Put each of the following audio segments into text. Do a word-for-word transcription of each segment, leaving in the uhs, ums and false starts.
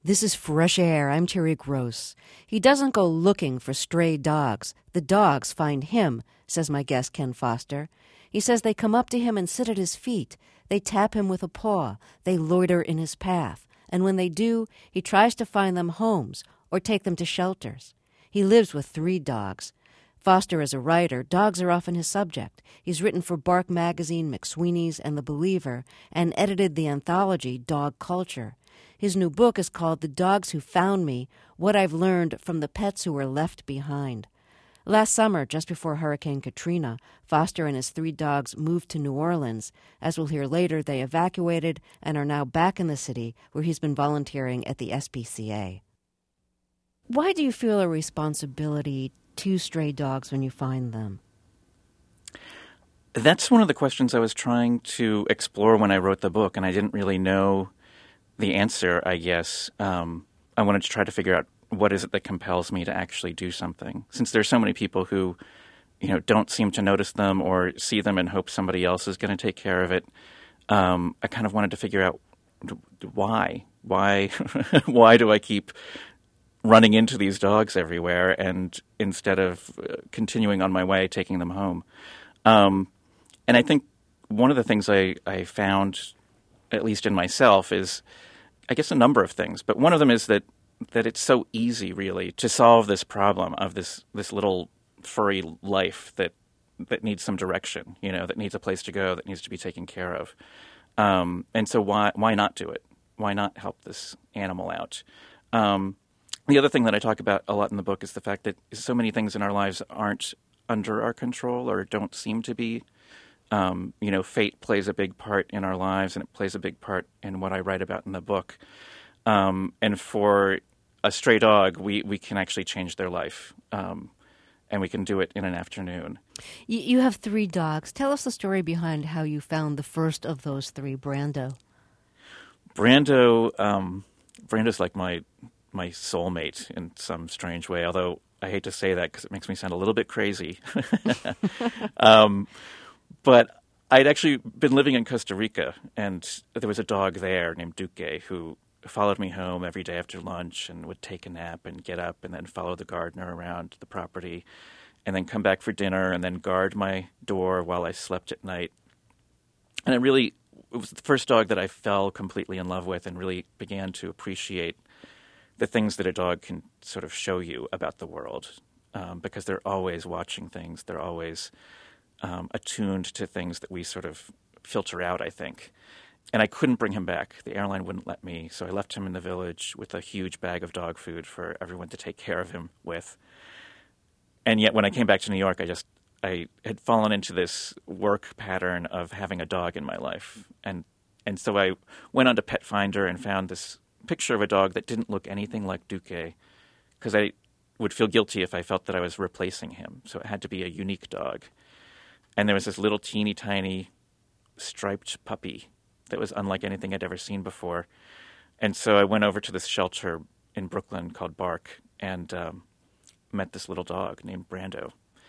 This is Fresh Air. I'm Terry Gross. He doesn't go looking for stray dogs. The dogs find him, says my guest Ken Foster. He says they come up to him and sit at his feet. They tap him with a paw. They loiter in his path. And when they do, he tries to find them homes or take them to shelters. He lives with three dogs. Foster is a writer. Dogs are often his subject. He's written for Bark Magazine, McSweeney's, and The Believer, and edited the anthology Dog Culture. His new book is called The Dogs Who Found Me, What I've Learned from the Pets Who Were Left Behind. Last summer, just before Hurricane Katrina, Foster and his three dogs moved to New Orleans. As we'll hear later, they evacuated and are now back in the city, where he's been volunteering at the S P C A. Why do you feel a responsibility to stray dogs when you find them? That's one of the questions I was trying to explore when I wrote the book, and I didn't really know the answer, I guess. Um, I wanted to try to figure out what is it that compels me to actually do something. Since there's so many people who, you know, don't seem to notice them or see them and hope somebody else is going to take care of it, um, I kind of wanted to figure out why. Why, why do I keep running into these dogs everywhere and instead of continuing on my way, taking them home? Um, and I think one of the things I, I found, at least in myself, is, I guess, a number of things. But one of them is that that it's so easy, really, to solve this problem of this this little furry life that that needs some direction, you know, that needs a place to go, that needs to be taken care of. Um, and so why why not do it? Why not help this animal out? Um, the other thing that I talk about a lot in the book is the fact that so many things in our lives aren't under our control or don't seem to be. Um, you know, fate plays a big part in our lives, and it plays a big part in what I write about in the book. Um, and for a stray dog, we, we can actually change their life, um, and we can do it in an afternoon. You, you have three dogs. Tell us the story behind how you found the first of those three, Brando. Brando, um, Brando's like my my soulmate in some strange way, although I hate to say that because it makes me sound a little bit crazy. um But I'd actually been living in Costa Rica, and there was a dog there named Duque who followed me home every day after lunch and would take a nap and get up and then follow the gardener around the property and then come back for dinner and then guard my door while I slept at night. And it really it was the first dog that I fell completely in love with and really began to appreciate the things that a dog can sort of show you about the world, um, because they're always watching things. They're always Um, attuned to things that we sort of filter out, I think. And I couldn't bring him back. The airline wouldn't let me, so I left him in the village with a huge bag of dog food for everyone to take care of him with. And yet when I came back to New York, I just I had fallen into this work pattern of having a dog in my life. And and so I went onto Pet Finder and found this picture of a dog that didn't look anything like Duque, because I would feel guilty if I felt that I was replacing him. So it had to be a unique dog. And there was this little teeny tiny striped puppy that was unlike anything I'd ever seen before. And so I went over to this shelter in Brooklyn called Bark and um, met this little dog named Brando.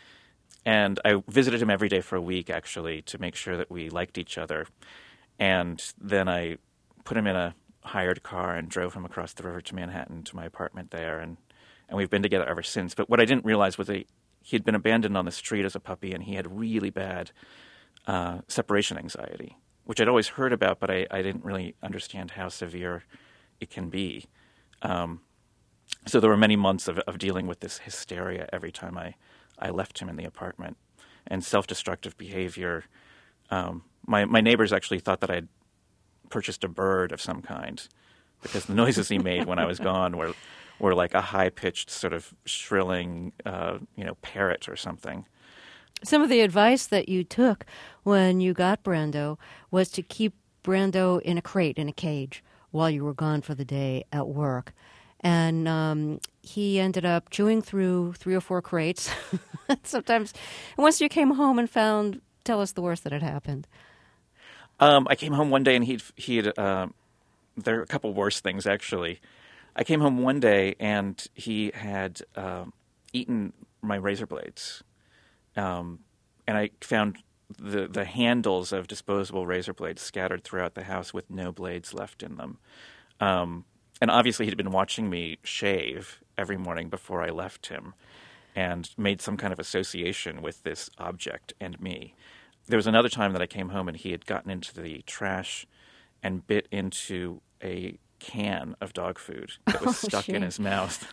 And I visited him every day for a week, actually, to make sure that we liked each other. And then I put him in a hired car and drove him across the river to Manhattan to my apartment there. And, and we've been together ever since. But what I didn't realize was that he had been abandoned on the street as a puppy, and he had really bad uh, separation anxiety, which I'd always heard about, but I, I didn't really understand how severe it can be. Um, so there were many months of, of dealing with this hysteria every time I, I left him in the apartment, and self-destructive behavior. Um, my, my neighbors actually thought that I'd purchased a bird of some kind, because the noises he made when I was gone were were like a high-pitched sort of shrilling, uh, you know, parrot or something. Some of the advice that you took when you got Brando was to keep Brando in a crate, in a cage, while you were gone for the day at work. And um, he ended up chewing through three or four crates. Sometimes, and once you came home and found, tell us the worst that had happened. Um, I came home one day and he'd, he'd uh, there are a couple worse things, actually. I came home one day and he had um, eaten my razor blades. Um, and I found the, the handles of disposable razor blades scattered throughout the house with no blades left in them. Um, and obviously he'd been watching me shave every morning before I left him and made some kind of association with this object and me. There was another time that I came home and he had gotten into the trash and bit into a can of dog food that was Oh, stuck gee. in his mouth.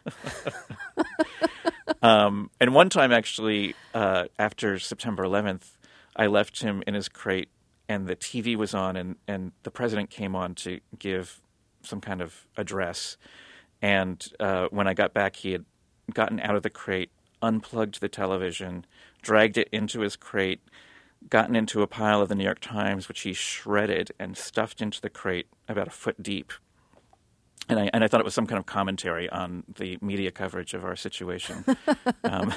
um, and one time, actually, uh, after September eleventh, I left him in his crate and the T V was on and, and the president came on to give some kind of address. And uh, when I got back, he had gotten out of the crate, unplugged the television, dragged it into his crate, gotten into a pile of the New York Times, which he shredded and stuffed into the crate about a foot deep. And I, and I thought it was some kind of commentary on the media coverage of our situation. um,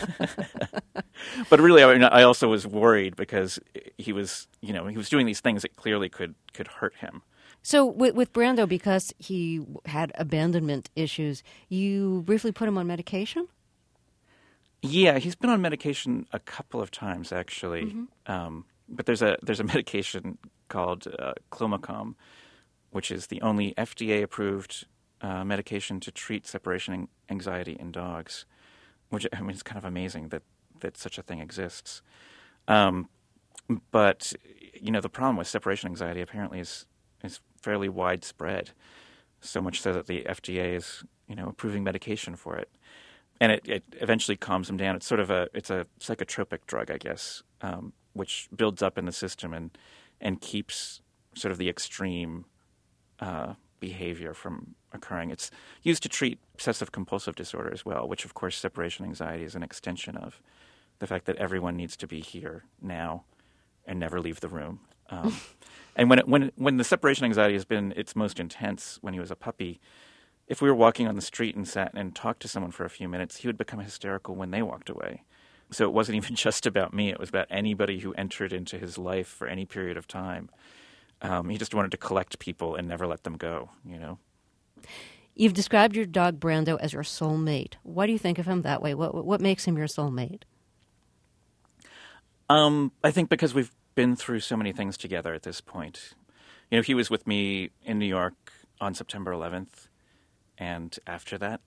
but really, I, mean, I also was worried because he was, you know, he was doing these things that clearly could, could hurt him. So with, with Brando, because he had abandonment issues, you briefly put him on medication? Yeah, he's been on medication a couple of times, actually. Mm-hmm. Um, but there's a there's a medication called uh, Clomicalm, which is the only F D A-approved uh, medication to treat separation anxiety in dogs. Which, I mean, it's kind of amazing that, that such a thing exists. Um, but, you know, the problem with separation anxiety apparently is is fairly widespread, so much so that the F D A is, you know, approving medication for it. And it, it eventually calms them down. It's sort of a it's a psychotropic drug, I guess, um, which builds up in the system and and keeps sort of the extreme uh, behavior from occurring. It's used to treat obsessive compulsive disorder as well, which of course separation anxiety is an extension of. The fact that everyone needs to be here now and never leave the room. Um, and when it, when when the separation anxiety has been its most intense when he was a puppy, if we were walking on the street and sat and talked to someone for a few minutes, he would become hysterical when they walked away. So it wasn't even just about me. It was about anybody who entered into his life for any period of time. Um, he just wanted to collect people and never let them go, you know. You've described your dog Brando as your soulmate. Why do you think of him that way? What what makes him your soulmate? Um, I think because we've been through so many things together at this point. You know, he was with me in New York on September eleventh. And after that,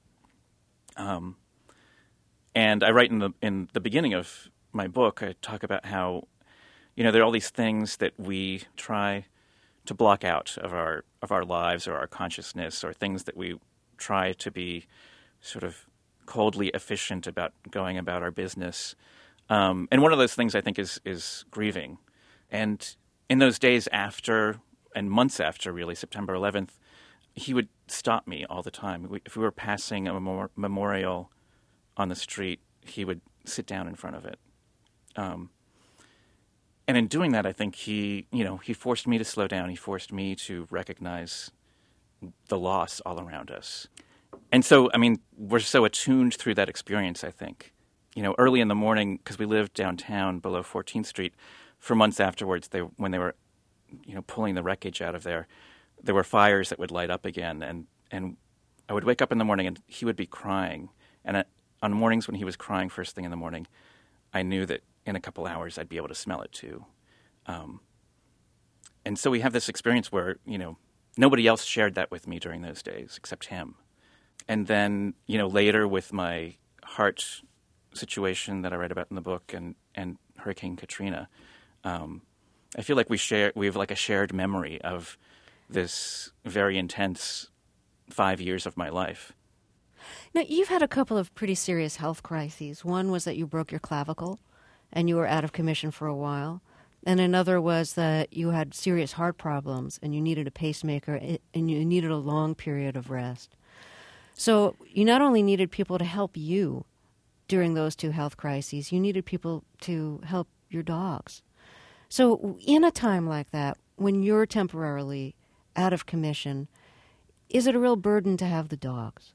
um, and I write in the in the beginning of my book, I talk about how, you know, there are all these things that we try to block out of our of our lives or our consciousness, or things that we try to be sort of coldly efficient about going about our business. Um, and one of those things I think is is grieving. And in those days after and months after, really, September eleventh. He would stop me all the time. If we were passing a memor- memorial on the street, he would sit down in front of it. Um, and in doing that, I think he, you know, he forced me to slow down. He forced me to recognize the loss all around us. And so, I mean, we're so attuned through that experience, I think. You know, early in the morning, because we lived downtown below fourteenth Street, for months afterwards, they when they were, you know, pulling the wreckage out of there, there were fires that would light up again, and, and I would wake up in the morning and he would be crying. And at, on mornings when he was crying first thing in the morning, I knew that in a couple hours I'd be able to smell it too. Um, and so we have this experience where, you know, nobody else shared that with me during those days except him. And then, you know, later with my heart situation that I write about in the book and, and Hurricane Katrina, um, I feel like we share we have like a shared memory of this very intense five years of my life. Now, you've had a couple of pretty serious health crises. One was that you broke your clavicle and you were out of commission for a while. And another was that you had serious heart problems and you needed a pacemaker and you needed a long period of rest. So you not only needed people to help you during those two health crises, you needed people to help your dogs. So in a time like that, when you're temporarily out of commission, is it a real burden to have the dogs?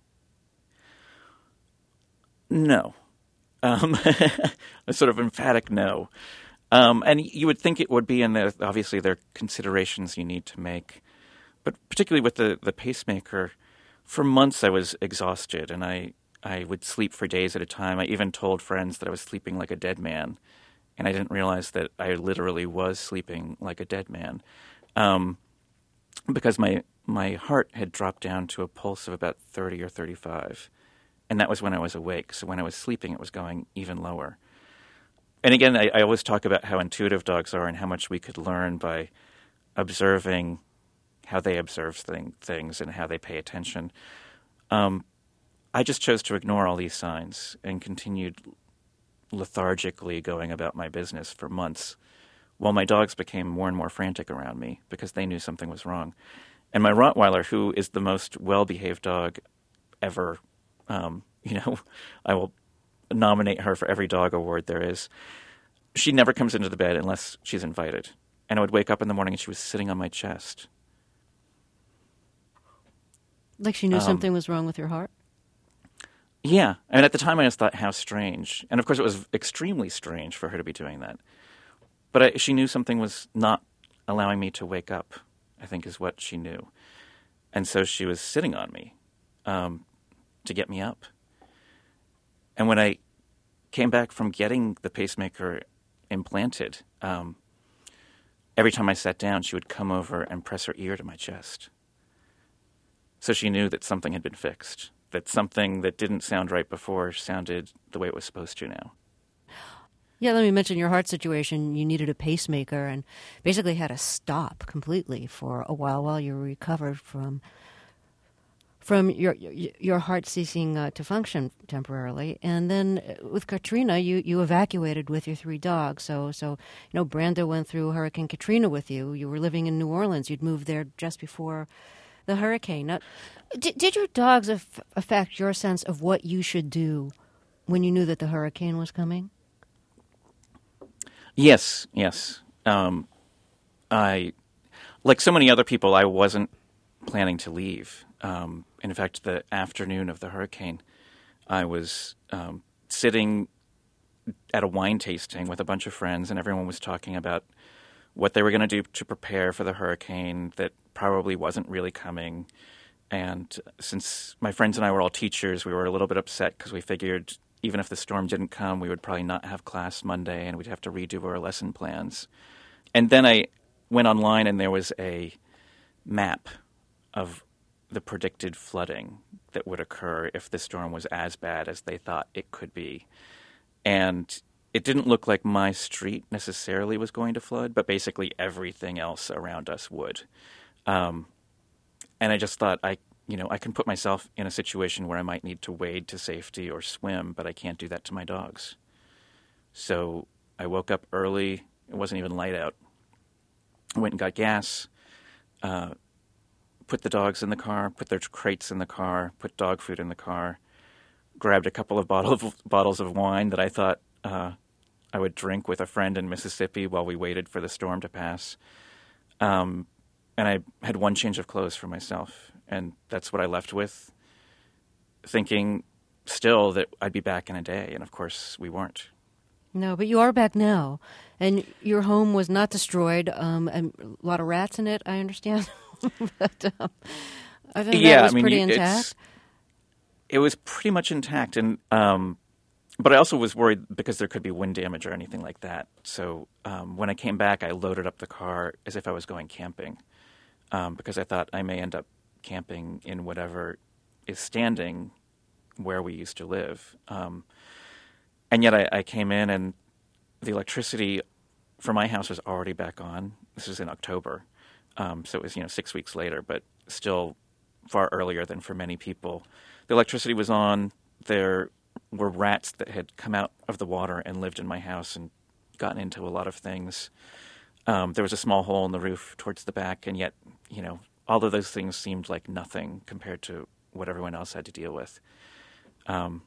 No. Um, a sort of emphatic no. Um, and you would think it would be, and there, obviously there are considerations you need to make. But particularly with the, the pacemaker, for months I was exhausted, and I, I would sleep for days at a time. I even told friends that I was sleeping like a dead man, and I didn't realize that I literally was sleeping like a dead man. Um, because my, my heart had dropped down to a pulse of about thirty or thirty-five. And that was when I was awake. So when I was sleeping, it was going even lower. And again, I, I always talk about how intuitive dogs are and how much we could learn by observing how they observe thing, things and how they pay attention. Um, I just chose to ignore all these signs and continued lethargically going about my business for months while my dogs became more and more frantic around me because they knew something was wrong. And my Rottweiler, who is the most well-behaved dog ever, um, you know, I will nominate her for every dog award there is, she never comes into the bed unless she's invited. And I would wake up in the morning and she was sitting on my chest. Like she knew Um, something was wrong with your heart? Yeah. And at the time I just thought, how strange. And of course it was extremely strange for her to be doing that. But I, she knew something was not allowing me to wake up, I think is what she knew. And so she was sitting on me um, to get me up. And when I came back from getting the pacemaker implanted, um, every time I sat down, she would come over and press her ear to my chest. So she knew that something had been fixed, that something that didn't sound right before sounded the way it was supposed to now. Yeah, let me mention your heart situation. You needed a pacemaker and basically had to stop completely for a while while you recovered from from your your heart ceasing uh, to function temporarily. And then with Katrina, you, you evacuated with your three dogs. So, so you know, Brando went through Hurricane Katrina with you. You were living in New Orleans. You'd moved there just before the hurricane. Now, did, did your dogs af- affect your sense of what you should do when you knew that the hurricane was coming? Yes, yes. Um, I, like so many other people, I wasn't planning to leave. Um, in fact, the afternoon of the hurricane, I was um, sitting at a wine tasting with a bunch of friends, and everyone was talking about what they were going to do to prepare for the hurricane that probably wasn't really coming. And since my friends and I were all teachers, we were a little bit upset because we figured even if the storm didn't come, we would probably not have class Monday and we'd have to redo our lesson plans. And then I went online and there was a map of the predicted flooding that would occur if the storm was as bad as they thought it could be. And it didn't look like my street necessarily was going to flood, but basically everything else around us would. Um, and I just thought, I, you know, I can put myself in a situation where I might need to wade to safety or swim, but I can't do that to my dogs. So I woke up early. It wasn't even light out. I went and got gas, uh, put the dogs in the car, put their crates in the car, put dog food in the car, grabbed a couple of bottle of, bottles of wine that I thought uh, I would drink with a friend in Mississippi while we waited for the storm to pass. Um, and I had one change of clothes for myself, and that's what I left with, thinking still that I'd be back in a day, and of course we weren't. No, but you are back now, and your home was not destroyed. Um, and a lot of rats in it, I understand. but um, I think yeah, that was I mean, pretty you, intact. It was pretty much intact, and um, but I also was worried because there could be wind damage or anything like that. So um, when I came back, I loaded up the car as if I was going camping, um, because I thought I may end up camping in whatever is standing where we used to live. Um, and yet I, I came in, and the electricity for my house was already back on. This was in October, um, so it was you know six weeks later, but still far earlier than for many people. The electricity was on. There were rats that had come out of the water and lived in my house and gotten into a lot of things. Um, there was a small hole in the roof towards the back, and yet, you know, all of those things seemed like nothing compared to what everyone else had to deal with. Um,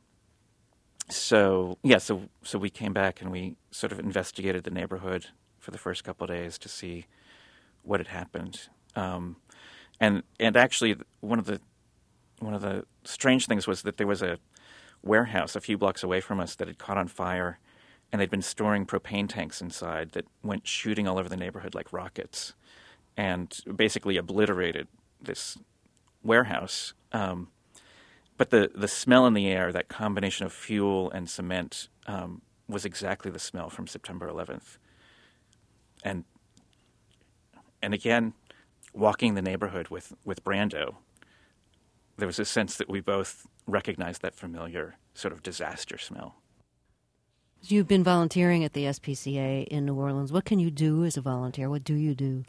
so, yeah, so so we came back and we sort of investigated the neighborhood for the first couple of days to see what had happened. Um, and and actually, one of the one of the strange things was that there was a warehouse a few blocks away from us that had caught on fire, and they'd been storing propane tanks inside that went shooting all over the neighborhood like rockets, and basically obliterated this warehouse. Um, but the, the smell in the air, that combination of fuel and cement, um, was exactly the smell from September eleventh. And and again, walking the neighborhood with, with Brando, there was a sense that we both recognized that familiar sort of disaster smell. You've been volunteering at the S P C A in New Orleans. What can you do as a volunteer? What do you do?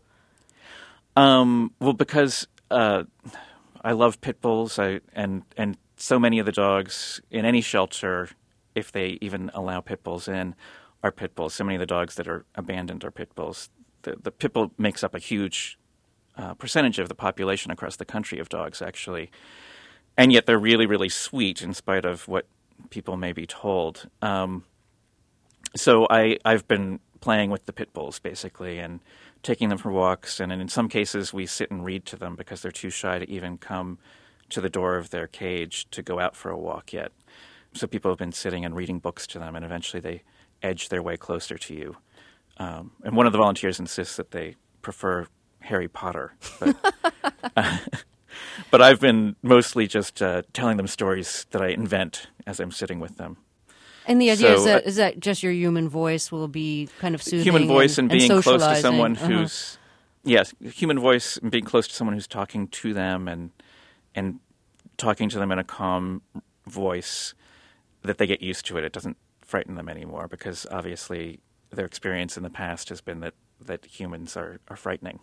Um, well, because uh, I love pit bulls, I, and and so many of the dogs in any shelter, if they even allow pit bulls in, are pit bulls. So many of the dogs that are abandoned are pit bulls. The, the pit bull makes up a huge uh, percentage of the population across the country of dogs, actually. And yet they're really, really sweet in spite of what people may be told. Um, so I, I've been playing with the pit bulls, basically, and taking them for walks. And in some cases, we sit and read to them because they're too shy to even come to the door of their cage to go out for a walk yet. So people have been sitting and reading books to them, and eventually they edge their way closer to you. Um, and one of the volunteers insists that they prefer Harry Potter. But, uh, but I've been mostly just uh, telling them stories that I invent as I'm sitting with them. And the idea so, is, that, uh, is that just your human voice will be kind of soothing human voice and, and, being and close to someone uh-huh. who's yes, human voice and being close to someone who's talking to them and and talking to them in a calm voice that they get used to it. It doesn't frighten them anymore because obviously their experience in the past has been that, that humans are, are frightening.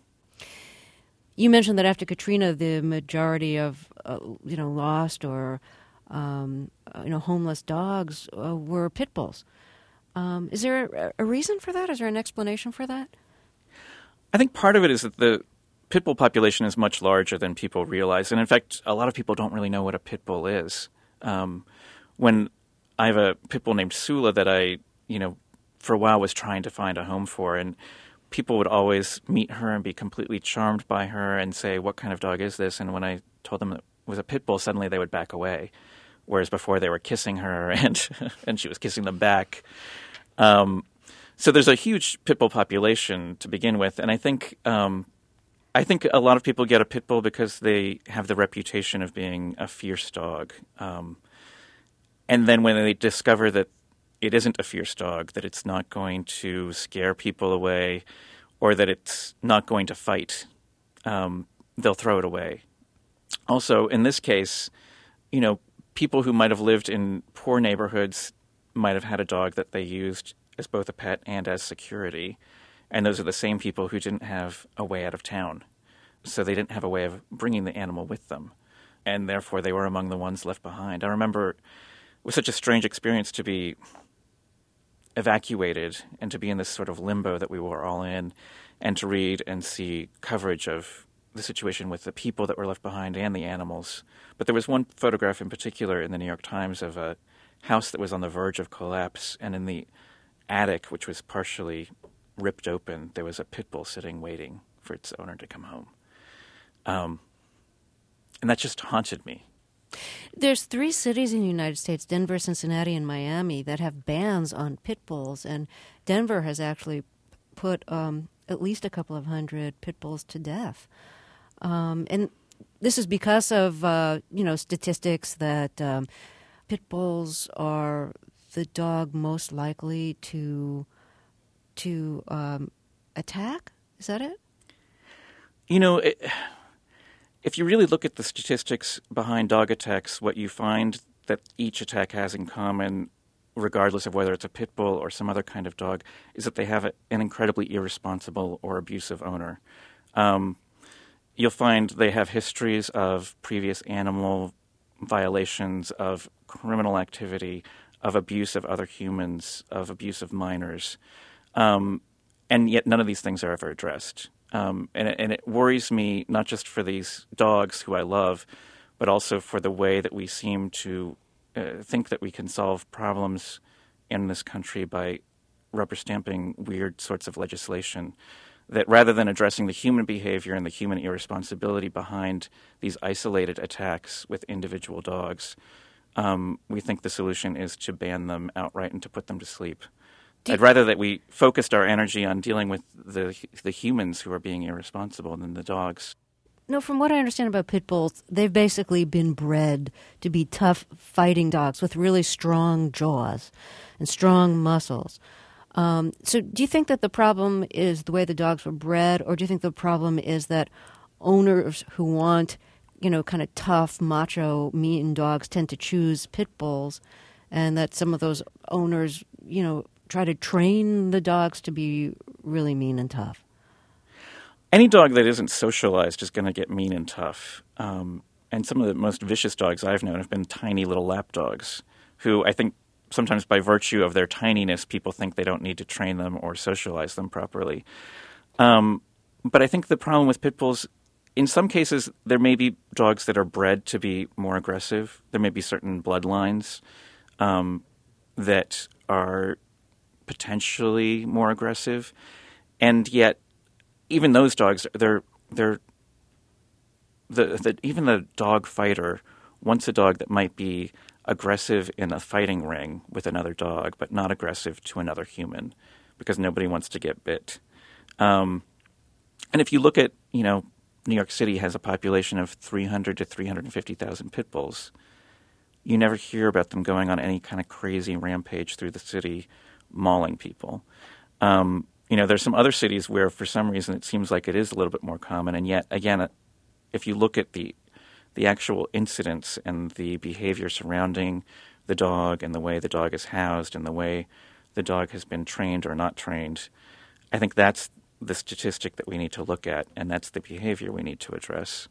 You mentioned that after Katrina, the majority of uh, you know lost or um, uh, you know homeless dogs uh, were pit bulls. Um, is there a, a reason for that? Is there an explanation for that? I think part of it is that the pit bull population is much larger than people realize, and in fact, a lot of people don't really know what a pit bull is. Um, when I have a pit bull named Sula that I, you know, for a while was trying to find a home for, and people would always meet her and be completely charmed by her and say, "What kind of dog is this?" And when I told them it was a pit bull, suddenly they would back away, whereas before they were kissing her and and she was kissing them back. Um, so there's a huge pit bull population to begin with, and I think um, I think a lot of people get a pit bull because they have the reputation of being a fierce dog, um, and then when they discover that it isn't a fierce dog, that it's not going to scare people away, or that it's not going to fight, um, they'll throw it away. Also, in this case, you know, people who might have lived in poor neighborhoods might have had a dog that they used as both a pet and as security, and those are the same people who didn't have a way out of town. So they didn't have a way of bringing the animal with them, and therefore they were among the ones left behind. I remember it was such a strange experience to be evacuated and to be in this sort of limbo that we were all in, and to read and see coverage of the situation with the people that were left behind and the animals. But there was one photograph in particular in the New York Times of a house that was on the verge of collapse, and in the attic, which was partially ripped open, there was a pit bull sitting waiting for its owner to come home. Um, and that just haunted me. There's three cities in the United States, Denver, Cincinnati, and Miami, that have bans on pit bulls, and Denver has actually put um, at least a couple of hundred pit bulls to death. Um, and this is because of, uh, you know, statistics that um, pit bulls are the dog most likely to to um, attack. Is that it? You know, it, if you really look at the statistics behind dog attacks, what you find that each attack has in common, regardless of whether it's a pit bull or some other kind of dog, is that they have a, an incredibly irresponsible or abusive owner. Um, you'll find they have histories of previous animal violations, of criminal activity, of abuse of other humans, of abuse of minors. Um, and yet none of these things are ever addressed. Um, and, it, and it worries me not just for these dogs who I love, but also for the way that we seem to uh, think that we can solve problems in this country by rubber stamping weird sorts of legislation, that rather than addressing the human behavior and the human irresponsibility behind these isolated attacks with individual dogs, um, we think the solution is to ban them outright and to put them to sleep. I'd rather that we focused our energy on dealing with the the humans who are being irresponsible than the dogs. No, from what I understand about pit bulls, they've basically been bred to be tough fighting dogs with really strong jaws and strong muscles. Um, so do you think that the problem is the way the dogs were bred, or do you think the problem is that owners who want, you know, kind of tough, macho, mean dogs tend to choose pit bulls, and that some of those owners, you know, try to train the dogs to be really mean and tough. Any dog that isn't socialized is going to get mean and tough. Um, and some of the most vicious dogs I've known have been tiny little lap dogs, who I think sometimes by virtue of their tininess, people think they don't need to train them or socialize them properly. Um, but I think the problem with pit bulls, in some cases, there may be dogs that are bred to be more aggressive. There may be certain bloodlines um, that are potentially more aggressive. And yet, even those dogs, they're they're the, the even the dog fighter wants a dog that might be aggressive in a fighting ring with another dog, but not aggressive to another human, because nobody wants to get bit. Um, and if you look at, you know, New York City has a population of three hundred to three hundred fifty thousand pit bulls. You never hear about them going on any kind of crazy rampage through the city, mauling people. Um, You know, there's some other cities where, for some reason, it seems like it is a little bit more common. And yet, again, if you look at the the actual incidents and the behavior surrounding the dog and the way the dog is housed and the way the dog has been trained or not trained, I think that's the statistic that we need to look at, and that's the behavior we need to address.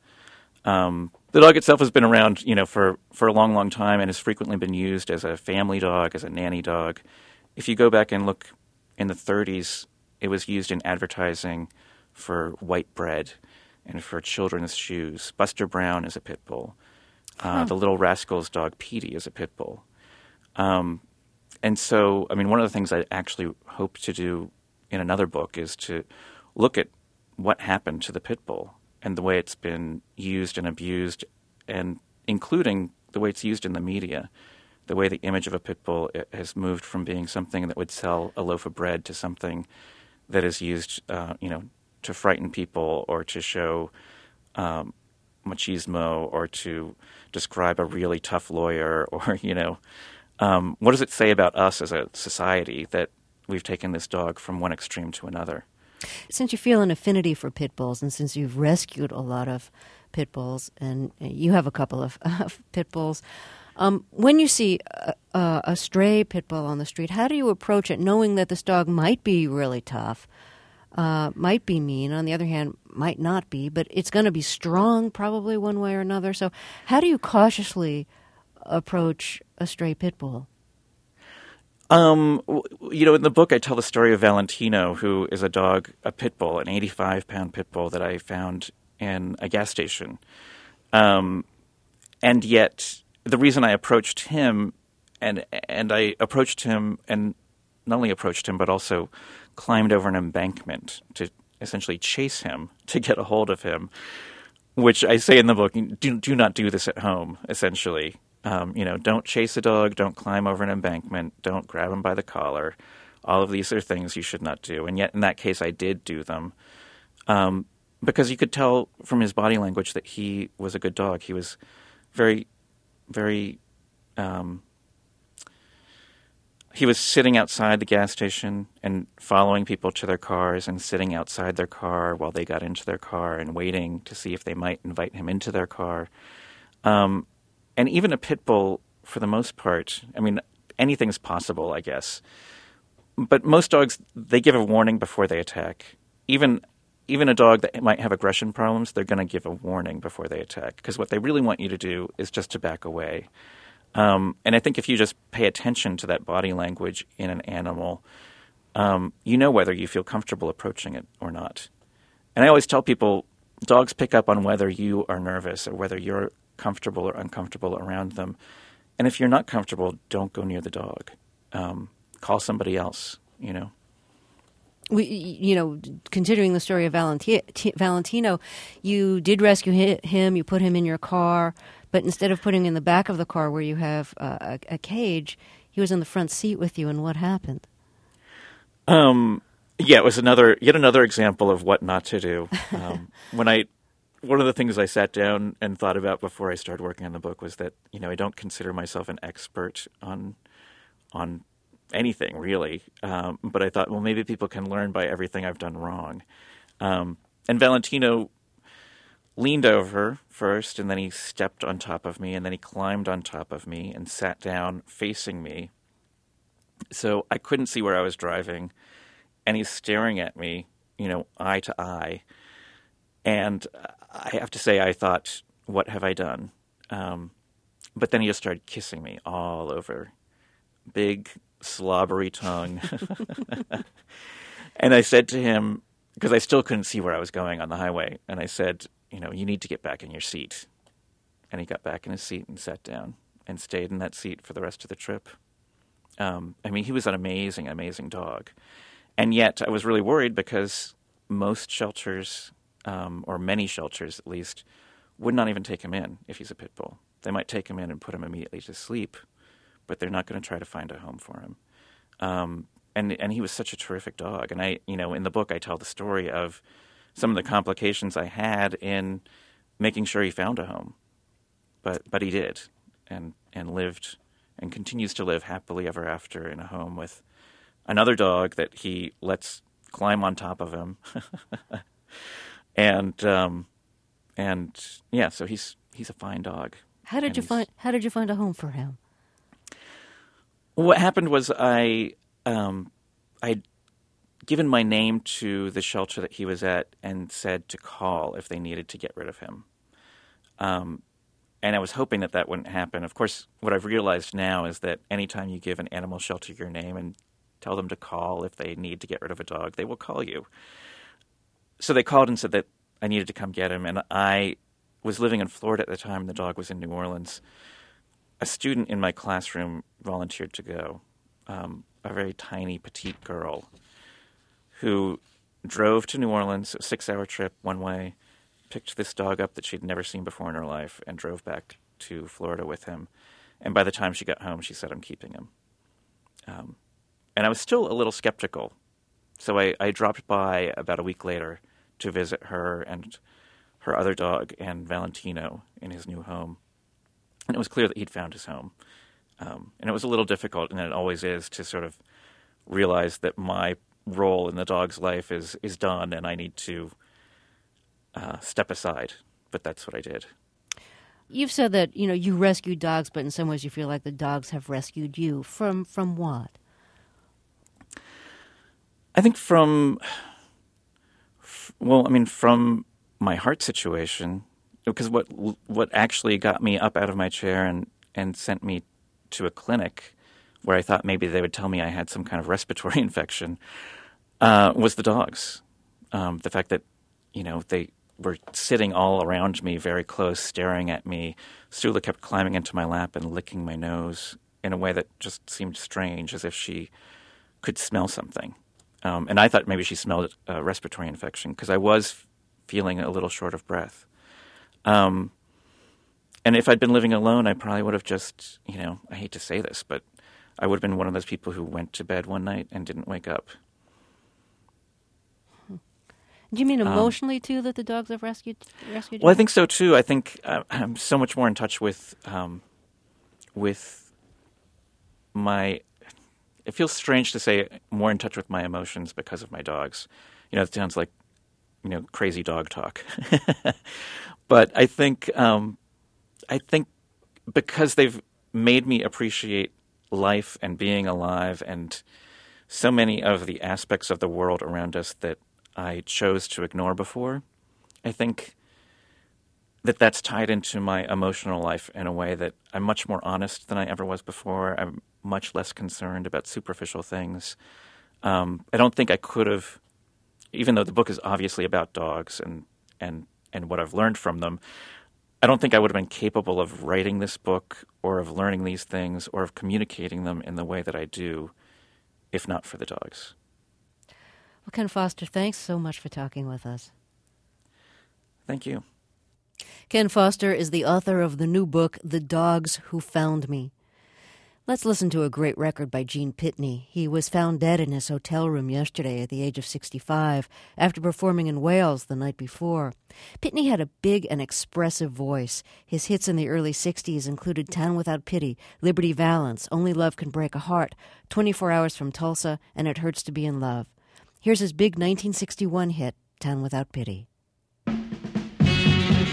Um, the dog itself has been around, you know, for, for a long, long time and has frequently been used as a family dog, as a nanny dog. If you go back and look in the thirties, it was used in advertising for white bread and for children's shoes. Buster Brown is a pit bull. Uh, huh. The Little Rascals dog, Petey, is a pit bull. Um, and so, I mean, one of the things I actually hope to do in another book is to look at what happened to the pit bull and the way it's been used and abused, and including the way it's used in the media, the way the image of a pit bull has moved from being something that would sell a loaf of bread to something that is used, uh, you know, to frighten people or to show um, machismo or to describe a really tough lawyer or, you know, um, what does it say about us as a society that we've taken this dog from one extreme to another? Since you feel an affinity for pit bulls, and since you've rescued a lot of pit bulls, and you have a couple of uh, pit bulls, um, when you see a, a, a stray pit bull on the street, how do you approach it, knowing that this dog might be really tough, uh, might be mean, on the other hand, might not be, but it's going to be strong probably one way or another. So how do you cautiously approach a stray pit bull? Um, you know, in the book, I tell the story of Valentino, who is a dog, a pit bull, an eighty-five pound pit bull that I found in a gas station. Um, and yet, the reason I approached him, and and I approached him, and not only approached him, but also climbed over an embankment to essentially chase him, to get a hold of him, which I say in the book, do, do not do this at home, essentially. Um, you know, don't chase a dog, don't climb over an embankment, don't grab him by the collar. All of these are things you should not do. And yet, in that case, I did do them. Um, because you could tell from his body language that he was a good dog. He was very, very... Um, he was sitting outside the gas station and following people to their cars and sitting outside their car while they got into their car and waiting to see if they might invite him into their car. Um And even a pit bull, for the most part, I mean, anything's possible, I guess. But most dogs, they give a warning before they attack. Even even a dog that might have aggression problems, they're going to give a warning before they attack. Because what they really want you to do is just to back away. Um, and I think if you just pay attention to that body language in an animal, um, you know whether you feel comfortable approaching it or not. And I always tell people, dogs pick up on whether you are nervous or whether you're comfortable or uncomfortable around them. And if you're not comfortable, don't go near the dog. Um, call somebody else, you know. We, you know, considering the story of Valenti- Valentino, you did rescue him, you put him in your car, but instead of putting him in the back of the car where you have uh, a, a cage, he was in the front seat with you, and what happened? Um, yeah, it was another, yet another example of what not to do. Um, when I... One of the things I sat down and thought about before I started working on the book was that, you know, I don't consider myself an expert on on anything, really. Um, but I thought, well, maybe people can learn by everything I've done wrong. Um, and Valentino, leaned over first, and then he stepped on top of me, and then he climbed on top of me and sat down facing me. So I couldn't see where I was driving, and he's staring at me, you know, eye to eye. And I have to say, I thought, what have I done? Um, but then he just started kissing me all over. Big, slobbery tongue. And I said to him, because I still couldn't see where I was going on the highway, and I said, you know, you need to get back in your seat. And he got back in his seat and sat down and stayed in that seat for the rest of the trip. Um, I mean, he was an amazing, amazing dog. And yet I was really worried because most shelters, um, or many shelters at least, would not even take him in if he's a pit bull. They might take him in and put him immediately to sleep, but they're not going to try to find a home for him. Um, and and he was such a terrific dog. And I, you know, in the book I tell the story of some of the complications I had in making sure he found a home. But but he did, and and lived and continues to live happily ever after in a home with another dog that he lets climb on top of him. and um, and yeah, so he's he's a fine dog. How did you find How did you find a home for him? What happened was I um, I'd given my name to the shelter that he was at and said to call if they needed to get rid of him. Um, and I was hoping that that wouldn't happen. Of course, what I've realized now is that anytime you give an animal shelter your name and tell them to call if they need to get rid of a dog, they will call you. So they called and said that I needed to come get him, and I was living in Florida at the time, and the dog was in New Orleans. A student in my classroom volunteered to go, um, a very tiny, petite girl who drove to New Orleans, a six-hour trip one way, picked this dog up that she'd never seen before in her life, and drove back to Florida with him. And by the time she got home, she said, I'm keeping him. Um, and I was still a little skeptical. So I, I dropped by about a week later to visit her and her other dog and Valentino in his new home. And it was clear that he'd found his home. Um, and it was a little difficult, and it always is, to sort of realize that my role in the dog's life is, is done and I need to uh, step aside. But that's what I did. You've said that, you know, you rescued dogs, but in some ways you feel like the dogs have rescued you. From from what? I think from, well, I mean, from my heart situation, because what what actually got me up out of my chair and, and sent me to a clinic where I thought maybe they would tell me I had some kind of respiratory infection uh, was the dogs. Um, the fact that, you know, they were sitting all around me very close, staring at me. Sula kept climbing into my lap and licking my nose in a way that just seemed strange, as if she could smell something. Um, and I thought maybe she smelled a respiratory infection because I was feeling a little short of breath. Um, and if I'd been living alone, I probably would have just, you know, I hate to say this, but I would have been one of those people who went to bed one night and didn't wake up. Do you mean emotionally, um, too, that the dogs have rescued, rescued you? Well, I think so, too. I think uh, I'm so much more in touch with um, with my... It feels strange to say more in touch with my emotions because of my dogs. You know, it sounds like, you know, crazy dog talk. But I think um, I think because they've made me appreciate life and being alive and so many of the aspects of the world around us that I chose to ignore before, I think that that's tied into my emotional life in a way that I'm much more honest than I ever was before. I'm much less concerned about superficial things. Um, I don't think I could have, even though the book is obviously about dogs and, and, and what I've learned from them, I don't think I would have been capable of writing this book or of learning these things or of communicating them in the way that I do if not for the dogs. Well, Ken Foster, thanks so much for talking with us. Thank you. Ken Foster is the author of the new book, The Dogs Who Found Me. Let's listen to a great record by Gene Pitney. He was found dead in his hotel room yesterday at the age of sixty-five after performing in Wales the night before. Pitney had a big and expressive voice. His hits in the early sixties included Town Without Pity, Liberty Valance, Only Love Can Break a Heart, twenty-four hours from Tulsa, and It Hurts to Be in Love. Here's his big nineteen sixty-one hit, Town Without Pity.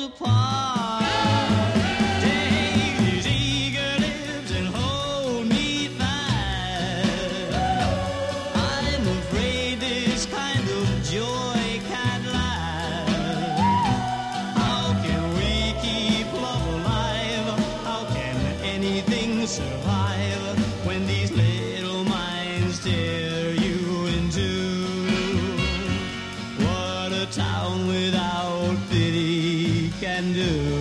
apart. Take these eager lips and hold me fast. I'm afraid this kind of joy can't last. How can we keep love alive? How can anything survive when these little minds tear you in two? What a town without pity can do.